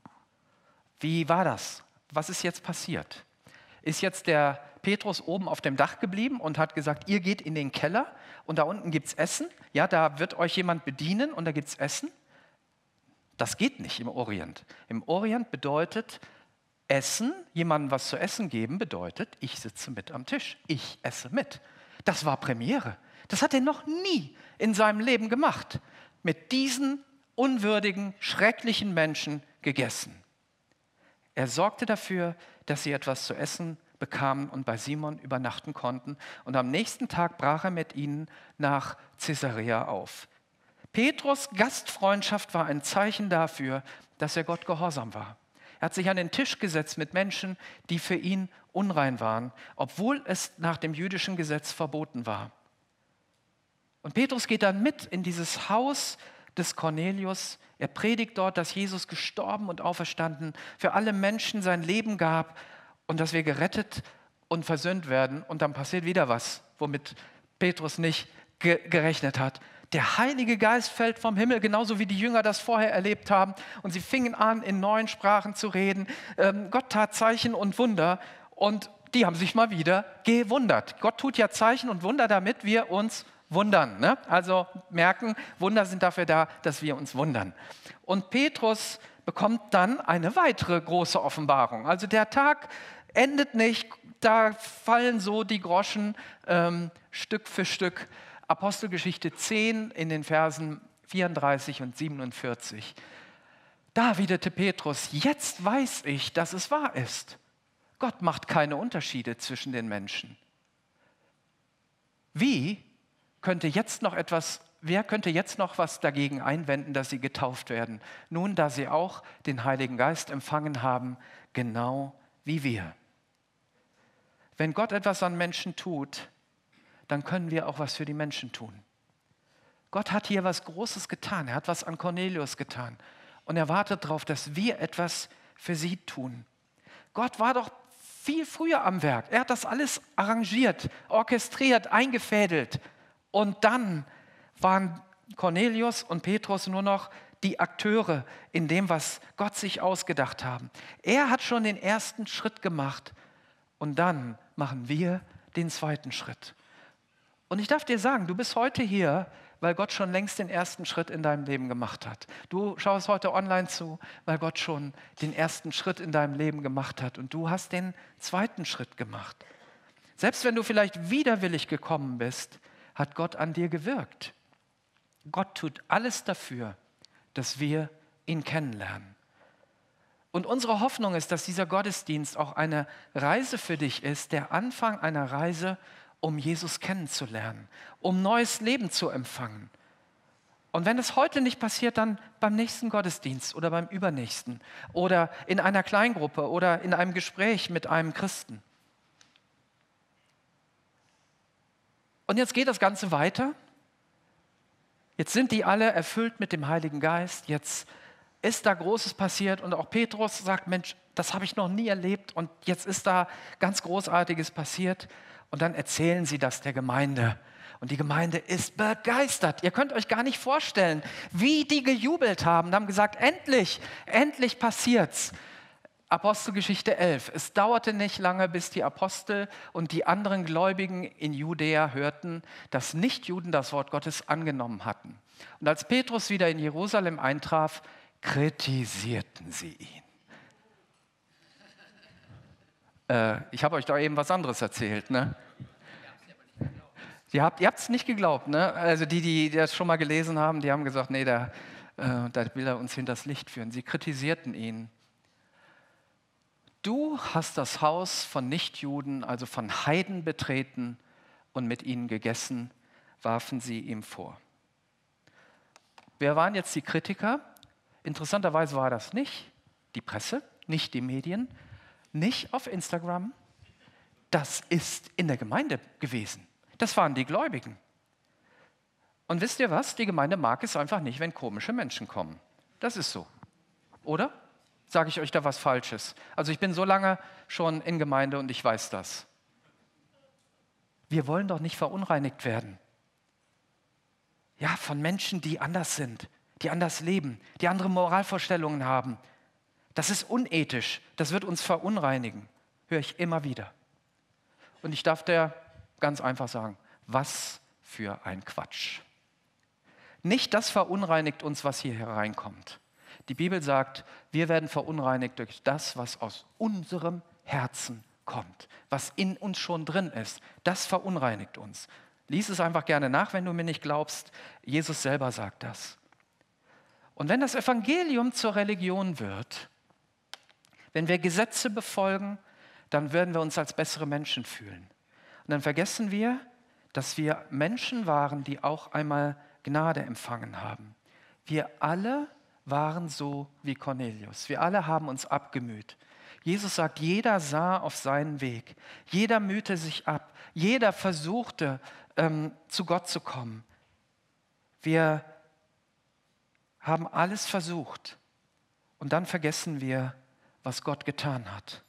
Wie war das? Was ist jetzt passiert? Ist jetzt der Petrus oben auf dem Dach geblieben und hat gesagt, ihr geht in den Keller und da unten gibt es Essen? Ja, da wird euch jemand bedienen und da gibt es Essen? Das geht nicht im Orient. Im Orient bedeutet Essen, jemandem was zu essen geben, bedeutet, ich sitze mit am Tisch, ich esse mit. Das war Premiere. Das hat er noch nie in seinem Leben gemacht. Mit diesen unwürdigen, schrecklichen Menschen gegessen. Er sorgte dafür, dass sie etwas zu essen bekamen und bei Simon übernachten konnten. Und am nächsten Tag brach er mit ihnen nach Caesarea auf. Petrus' Gastfreundschaft war ein Zeichen dafür, dass er Gott gehorsam war. Er hat sich an den Tisch gesetzt mit Menschen, die für ihn unrein waren, obwohl es nach dem jüdischen Gesetz verboten war. Und Petrus geht dann mit in dieses Haus des Cornelius. Er predigt dort, dass Jesus gestorben und auferstanden für alle Menschen sein Leben gab und dass wir gerettet und versöhnt werden. Und dann passiert wieder was, womit Petrus nicht ge- gerechnet hat. Der Heilige Geist fällt vom Himmel, genauso wie die Jünger das vorher erlebt haben. Und sie fingen an, in neuen Sprachen zu reden. Ähm, Gott tat Zeichen und Wunder und die haben sich mal wieder gewundert. Gott tut ja Zeichen und Wunder, damit wir uns wundern. Ne? Also merken, Wunder sind dafür da, dass wir uns wundern. Und Petrus bekommt dann eine weitere große Offenbarung. Also der Tag endet nicht, da fallen so die Groschen ähm, Stück für Stück. Apostelgeschichte zehn in den Versen vierunddreißig und siebenundvierzig. Da widerte Petrus, jetzt weiß ich, dass es wahr ist. Gott macht keine Unterschiede zwischen den Menschen. Wie könnte jetzt noch etwas, wer könnte jetzt noch was dagegen einwenden, dass sie getauft werden? Nun, da sie auch den Heiligen Geist empfangen haben, genau wie wir. Wenn Gott etwas an Menschen tut, dann können wir auch was für die Menschen tun. Gott hat hier was Großes getan. Er hat was an Cornelius getan. Und er wartet darauf, dass wir etwas für sie tun. Gott war doch viel früher am Werk. Er hat das alles arrangiert, orchestriert, eingefädelt. Und dann waren Cornelius und Petrus nur noch die Akteure in dem, was Gott sich ausgedacht haben. Er hat schon den ersten Schritt gemacht und dann machen wir den zweiten Schritt. Und ich darf dir sagen, du bist heute hier, weil Gott schon längst den ersten Schritt in deinem Leben gemacht hat. Du schaust heute online zu, weil Gott schon den ersten Schritt in deinem Leben gemacht hat und du hast den zweiten Schritt gemacht. Selbst wenn du vielleicht widerwillig gekommen bist, hat Gott an dir gewirkt. Gott tut alles dafür, dass wir ihn kennenlernen. Und unsere Hoffnung ist, dass dieser Gottesdienst auch eine Reise für dich ist, der Anfang einer Reise, um Jesus kennenzulernen, um neues Leben zu empfangen. Und wenn es heute nicht passiert, dann beim nächsten Gottesdienst oder beim übernächsten oder in einer Kleingruppe oder in einem Gespräch mit einem Christen. Und jetzt geht das Ganze weiter. Jetzt sind die alle erfüllt mit dem Heiligen Geist. Jetzt ist da Großes passiert und auch Petrus sagt, Mensch, das habe ich noch nie erlebt und jetzt ist da ganz Großartiges passiert. Und dann erzählen sie das der Gemeinde. Und die Gemeinde ist begeistert. Ihr könnt euch gar nicht vorstellen, wie die gejubelt haben. Und haben gesagt, endlich, endlich passiert's. Apostelgeschichte elf. Es dauerte nicht lange, bis die Apostel und die anderen Gläubigen in Judäa hörten, dass Nichtjuden das Wort Gottes angenommen hatten. Und als Petrus wieder in Jerusalem eintraf, kritisierten sie ihn. Äh, ich habe euch doch eben was anderes erzählt, ne? Ihr habt es nicht geglaubt, ne? Also die, die das schon mal gelesen haben, die haben gesagt, nee, da, äh, da will er uns hinters Licht führen. Sie kritisierten ihn. Du hast das Haus von Nichtjuden, also von Heiden betreten und mit ihnen gegessen, warfen sie ihm vor. Wer waren jetzt die Kritiker? Interessanterweise war das nicht die Presse, nicht die Medien, nicht auf Instagram. Das ist in der Gemeinde gewesen. Das waren die Gläubigen. Und wisst ihr was? Die Gemeinde mag es einfach nicht, wenn komische Menschen kommen. Das ist so. Oder? Sage ich euch da was Falsches? Also ich bin so lange schon in Gemeinde und ich weiß das. Wir wollen doch nicht verunreinigt werden. Ja, von Menschen, die anders sind, die anders leben, die andere Moralvorstellungen haben. Das ist unethisch. Das wird uns verunreinigen. Höre ich immer wieder. Und ich darf dir ganz einfach sagen, was für ein Quatsch. Nicht das verunreinigt uns, was hier hereinkommt. Die Bibel sagt, wir werden verunreinigt durch das, was aus unserem Herzen kommt, was in uns schon drin ist. Das verunreinigt uns. Lies es einfach gerne nach, wenn du mir nicht glaubst. Jesus selber sagt das. Und wenn das Evangelium zur Religion wird, wenn wir Gesetze befolgen, dann werden wir uns als bessere Menschen fühlen. Und dann vergessen wir, dass wir Menschen waren, die auch einmal Gnade empfangen haben. Wir alle waren so wie Cornelius. Wir alle haben uns abgemüht. Jesus sagt, jeder sah auf seinen Weg. Jeder mühte sich ab. Jeder versuchte, ähm, zu Gott zu kommen. Wir haben alles versucht. Und dann vergessen wir, was Gott getan hat.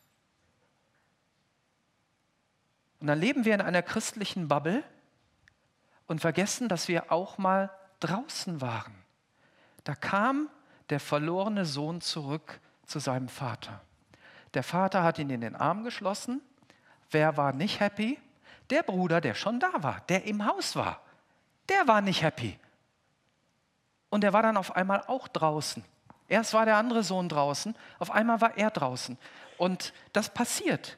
Und dann leben wir in einer christlichen Bubble und vergessen, dass wir auch mal draußen waren. Da kam der verlorene Sohn zurück zu seinem Vater. Der Vater hat ihn in den Arm geschlossen. Wer war nicht happy? Der Bruder, der schon da war, der im Haus war. Der war nicht happy. Und er war dann auf einmal auch draußen. Erst war der andere Sohn draußen, auf einmal war er draußen. Und das passiert.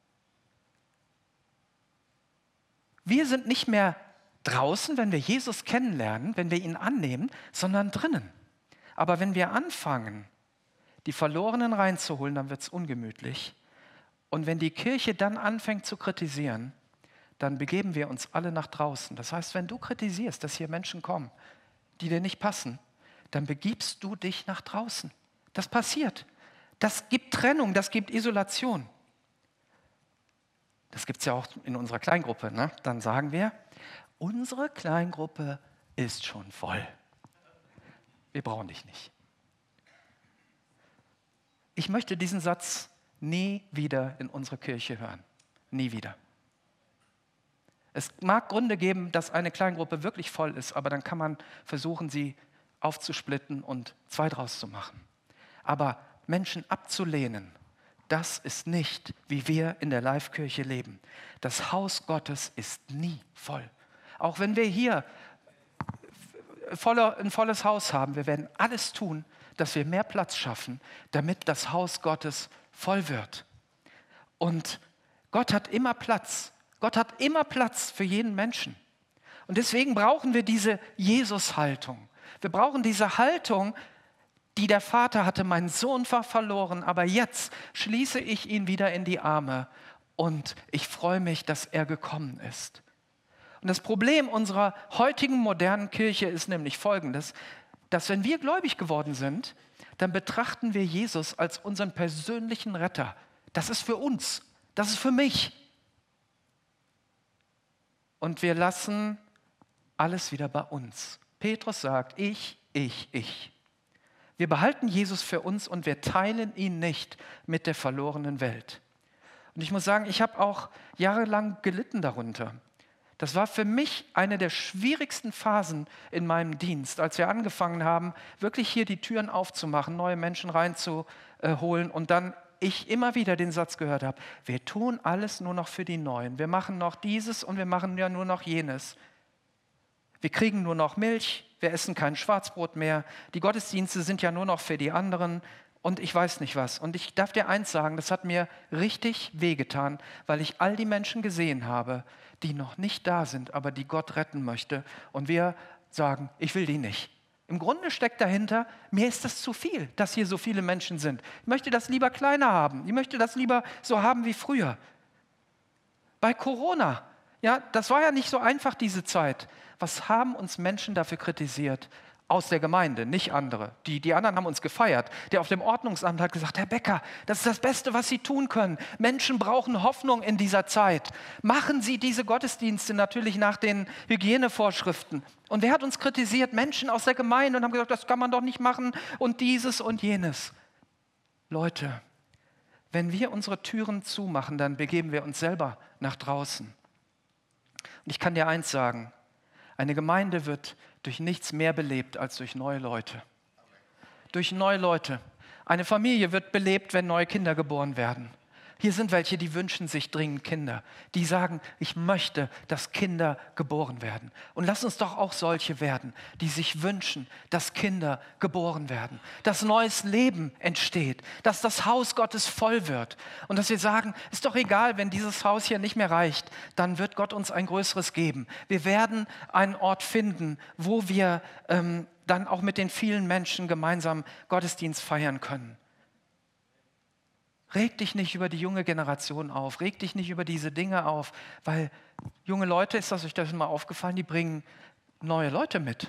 Wir sind nicht mehr draußen, wenn wir Jesus kennenlernen, wenn wir ihn annehmen, sondern drinnen. Aber wenn wir anfangen, die Verlorenen reinzuholen, dann wird es ungemütlich. Und wenn die Kirche dann anfängt zu kritisieren, dann begeben wir uns alle nach draußen. Das heißt, wenn du kritisierst, dass hier Menschen kommen, die dir nicht passen, dann begibst du dich nach draußen. Das passiert. Das gibt Trennung, das gibt Isolation. Das gibt es ja auch in unserer Kleingruppe. Ne? Dann sagen wir, unsere Kleingruppe ist schon voll. Wir brauchen dich nicht. Ich möchte diesen Satz nie wieder in unsere Kirche hören. Nie wieder. Es mag Gründe geben, dass eine Kleingruppe wirklich voll ist, aber dann kann man versuchen, sie aufzusplitten und zwei draus zu machen. Aber Menschen abzulehnen, das ist nicht, wie wir in der Live-Kirche leben. Das Haus Gottes ist nie voll. Auch wenn wir hier voller, ein volles Haus haben, wir werden alles tun, dass wir mehr Platz schaffen, damit das Haus Gottes voll wird. Und Gott hat immer Platz. Gott hat immer Platz für jeden Menschen. Und deswegen brauchen wir diese Jesus-Haltung. Wir brauchen diese Haltung, die der Vater hatte. Mein Sohn war verloren, aber jetzt schließe ich ihn wieder in die Arme und ich freue mich, dass er gekommen ist. Und das Problem unserer heutigen modernen Kirche ist nämlich folgendes, dass wenn wir gläubig geworden sind, dann betrachten wir Jesus als unseren persönlichen Retter. Das ist für uns, das ist für mich. Und wir lassen alles wieder bei uns. Petrus sagt, ich, ich, ich. Wir behalten Jesus für uns und wir teilen ihn nicht mit der verlorenen Welt. Und ich muss sagen, ich habe auch jahrelang gelitten darunter. Das war für mich eine der schwierigsten Phasen in meinem Dienst, als wir angefangen haben, wirklich hier die Türen aufzumachen, neue Menschen reinzuholen und dann ich immer wieder den Satz gehört habe, wir tun alles nur noch für die Neuen. Wir machen noch dieses und wir machen ja nur noch jenes. Wir kriegen nur noch Milch, wir essen kein Schwarzbrot mehr, die Gottesdienste sind ja nur noch für die anderen und ich weiß nicht was. Und ich darf dir eins sagen, das hat mir richtig wehgetan, weil ich all die Menschen gesehen habe, die noch nicht da sind, aber die Gott retten möchte. Und wir sagen, ich will die nicht. Im Grunde steckt dahinter, mir ist das zu viel, dass hier so viele Menschen sind. Ich möchte das lieber kleiner haben. Ich möchte das lieber so haben wie früher. Bei Corona, ja, das war ja nicht so einfach, diese Zeit. Was haben uns Menschen dafür kritisiert? Aus der Gemeinde, nicht andere. Die, die anderen haben uns gefeiert. Der auf dem Ordnungsamt hat gesagt, Herr Becker, das ist das Beste, was Sie tun können. Menschen brauchen Hoffnung in dieser Zeit. Machen Sie diese Gottesdienste natürlich nach den Hygienevorschriften. Und wer hat uns kritisiert? Menschen aus der Gemeinde und haben gesagt, das kann man doch nicht machen und dieses und jenes. Leute, wenn wir unsere Türen zumachen, dann begeben wir uns selber nach draußen. Und ich kann dir eins sagen, eine Gemeinde wird durch nichts mehr belebt als durch neue Leute. Durch neue Leute. Eine Familie wird belebt, wenn neue Kinder geboren werden. Hier sind welche, die wünschen sich dringend Kinder. Die sagen, ich möchte, dass Kinder geboren werden. Und lass uns doch auch solche werden, die sich wünschen, dass Kinder geboren werden. Dass neues Leben entsteht. Dass das Haus Gottes voll wird. Und dass wir sagen, ist doch egal, wenn dieses Haus hier nicht mehr reicht, dann wird Gott uns ein größeres geben. Wir werden einen Ort finden, wo wir ähm, dann auch mit den vielen Menschen gemeinsam Gottesdienst feiern können. Reg dich nicht über die junge Generation auf, reg dich nicht über diese Dinge auf, weil junge Leute, ist das euch das mal aufgefallen, die bringen neue Leute mit.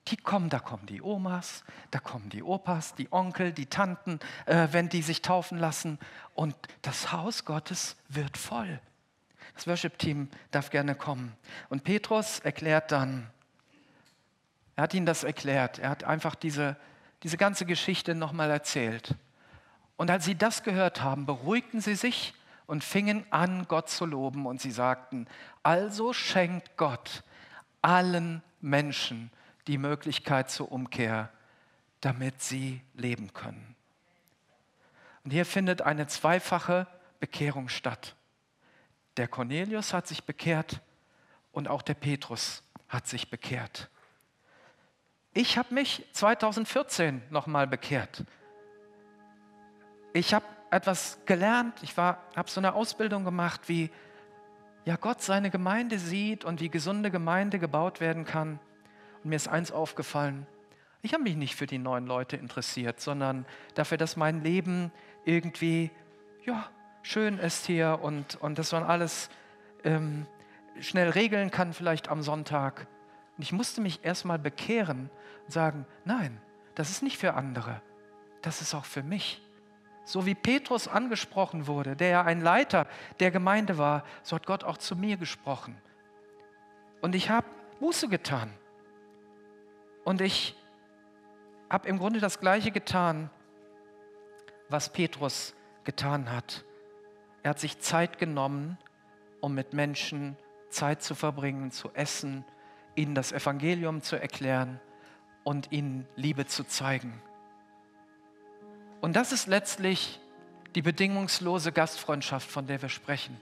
Die kommen, da kommen die Omas, da kommen die Opas, die Onkel, die Tanten, äh, wenn die sich taufen lassen. Und das Haus Gottes wird voll. Das Worship-Team darf gerne kommen. Und Petrus erklärt dann, er hat ihnen das erklärt, er hat einfach diese, diese ganze Geschichte nochmal erzählt. Und als sie das gehört haben, beruhigten sie sich und fingen an, Gott zu loben. Und sie sagten, also schenkt Gott allen Menschen die Möglichkeit zur Umkehr, damit sie leben können. Und hier findet eine zweifache Bekehrung statt. Der Cornelius hat sich bekehrt und auch der Petrus hat sich bekehrt. Ich habe mich zweitausendvierzehn nochmal bekehrt. Ich habe etwas gelernt, ich habe so eine Ausbildung gemacht, wie ja, Gott seine Gemeinde sieht und wie gesunde Gemeinde gebaut werden kann. Und mir ist eins aufgefallen, ich habe mich nicht für die neuen Leute interessiert, sondern dafür, dass mein Leben irgendwie ja, schön ist hier und, und dass man alles ähm, schnell regeln kann, vielleicht am Sonntag. Und ich musste mich erstmal bekehren und sagen, nein, das ist nicht für andere, das ist auch für mich. So wie Petrus angesprochen wurde, der ja ein Leiter der Gemeinde war, so hat Gott auch zu mir gesprochen. Und ich habe Buße getan. Und ich habe im Grunde das Gleiche getan, was Petrus getan hat. Er hat sich Zeit genommen, um mit Menschen Zeit zu verbringen, zu essen, ihnen das Evangelium zu erklären und ihnen Liebe zu zeigen. Und das ist letztlich die bedingungslose Gastfreundschaft, von der wir sprechen.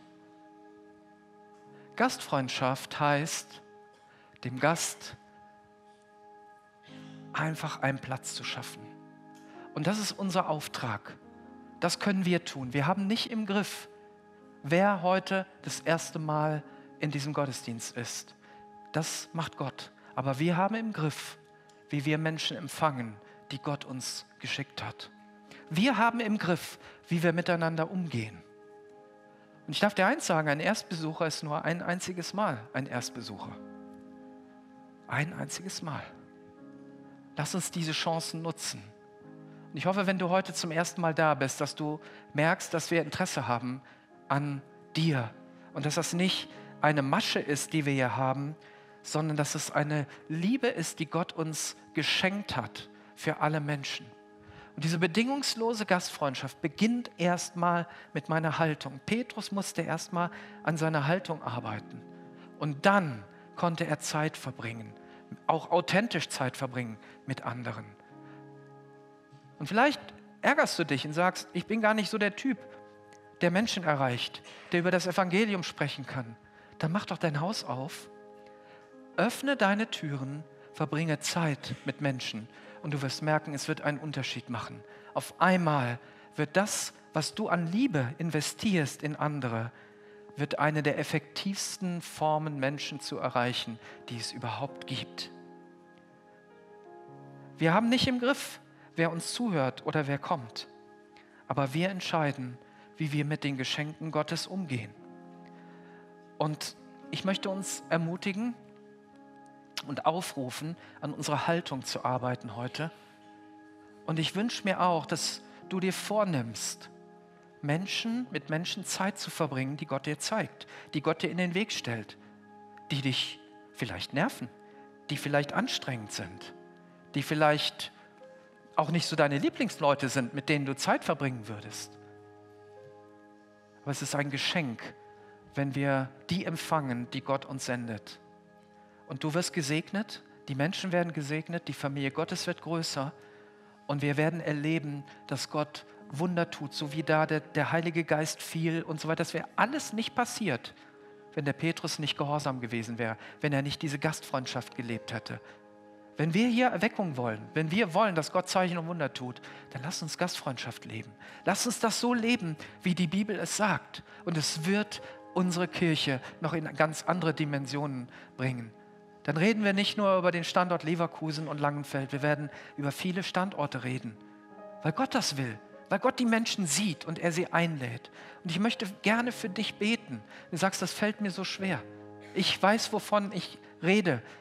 Gastfreundschaft heißt, dem Gast einfach einen Platz zu schaffen. Und das ist unser Auftrag. Das können wir tun. Wir haben nicht im Griff, wer heute das erste Mal in diesem Gottesdienst ist. Das macht Gott. Aber wir haben im Griff, wie wir Menschen empfangen, die Gott uns geschickt hat. Wir haben im Griff, wie wir miteinander umgehen. Und ich darf dir eins sagen, ein Erstbesucher ist nur ein einziges Mal ein Erstbesucher. Ein einziges Mal. Lass uns diese Chancen nutzen. Und ich hoffe, wenn du heute zum ersten Mal da bist, dass du merkst, dass wir Interesse haben an dir. Und dass das nicht eine Masche ist, die wir hier haben, sondern dass es eine Liebe ist, die Gott uns geschenkt hat für alle Menschen. Und diese bedingungslose Gastfreundschaft beginnt erstmal mit meiner Haltung. Petrus musste erstmal an seiner Haltung arbeiten. Und dann konnte er Zeit verbringen, auch authentisch Zeit verbringen mit anderen. Und vielleicht ärgerst du dich und sagst, ich bin gar nicht so der Typ, der Menschen erreicht, der über das Evangelium sprechen kann. Dann mach doch dein Haus auf, öffne deine Türen, verbringe Zeit mit Menschen. Und du wirst merken, es wird einen Unterschied machen. Auf einmal wird das, was du an Liebe investierst in andere, wird eine der effektivsten Formen, Menschen zu erreichen, die es überhaupt gibt. Wir haben nicht im Griff, wer uns zuhört oder wer kommt. Aber wir entscheiden, wie wir mit den Geschenken Gottes umgehen. Und ich möchte uns ermutigen, und aufrufen, an unserer Haltung zu arbeiten heute. Und ich wünsche mir auch, dass du dir vornimmst, Menschen mit Menschen Zeit zu verbringen, die Gott dir zeigt, die Gott dir in den Weg stellt, die dich vielleicht nerven, die vielleicht anstrengend sind, die vielleicht auch nicht so deine Lieblingsleute sind, mit denen du Zeit verbringen würdest. Aber es ist ein Geschenk, wenn wir die empfangen, die Gott uns sendet. Und du wirst gesegnet, die Menschen werden gesegnet, die Familie Gottes wird größer und wir werden erleben, dass Gott Wunder tut, so wie da der, der Heilige Geist fiel und so weiter. Das wäre alles nicht passiert, wenn der Petrus nicht gehorsam gewesen wäre, wenn er nicht diese Gastfreundschaft gelebt hätte. Wenn wir hier Erweckung wollen, wenn wir wollen, dass Gott Zeichen und Wunder tut, dann lasst uns Gastfreundschaft leben. Lasst uns das so leben, wie die Bibel es sagt. Und es wird unsere Kirche noch in ganz andere Dimensionen bringen. Dann reden wir nicht nur über den Standort Leverkusen und Langenfeld, wir werden über viele Standorte reden, weil Gott das will, weil Gott die Menschen sieht und er sie einlädt. Und ich möchte gerne für dich beten. Du sagst, das fällt mir so schwer. Ich weiß, wovon ich rede.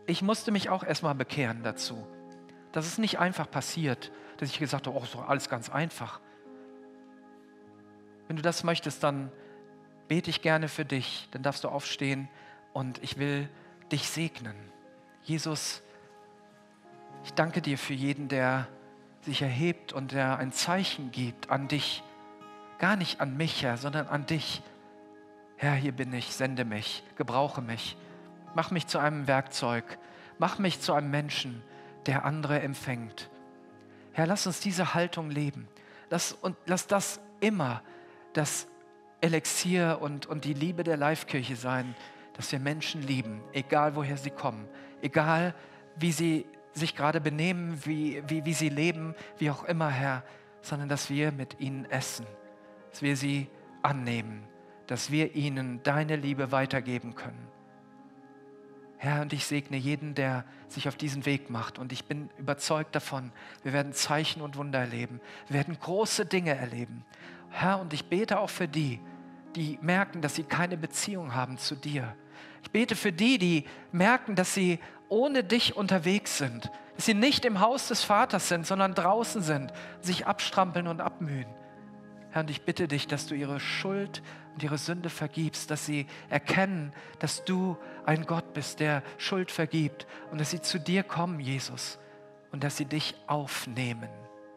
ich musste mich auch erstmal bekehren dazu. Das ist nicht einfach passiert, dass ich gesagt habe, oh, ist doch alles ganz einfach. Wenn du das möchtest, dann bete ich gerne für dich. Dann darfst du aufstehen und ich will dich segnen. Jesus, ich danke dir für jeden, der sich erhebt und der ein Zeichen gibt an dich. Gar nicht an mich, Herr, sondern an dich. Herr, hier bin ich, sende mich, gebrauche mich. Mach mich zu einem Werkzeug. Mach mich zu einem Menschen, der andere empfängt. Herr, lass uns diese Haltung leben. Lass, und lass das immer das Elixier und, und die Liebe der Live-Kirche sein, dass wir Menschen lieben, egal woher sie kommen, egal wie sie sich gerade benehmen, wie, wie, wie sie leben, wie auch immer, Herr, sondern dass wir mit ihnen essen, dass wir sie annehmen, dass wir ihnen deine Liebe weitergeben können. Herr, und ich segne jeden, der sich auf diesen Weg macht. Und ich bin überzeugt davon, wir werden Zeichen und Wunder erleben. Wir werden große Dinge erleben. Herr, und ich bete auch für die, die merken, dass sie keine Beziehung haben zu dir. Ich bete für die, die merken, dass sie ohne dich unterwegs sind. Dass sie nicht im Haus des Vaters sind, sondern draußen sind, sich abstrampeln und abmühen. Herr, und ich bitte dich, dass du ihre Schuld und ihre Sünde vergibst, dass sie erkennen, dass du ein Gott bist, der Schuld vergibt und dass sie zu dir kommen, Jesus, und dass sie dich aufnehmen.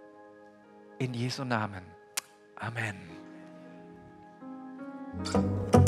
In Jesu Namen. Amen.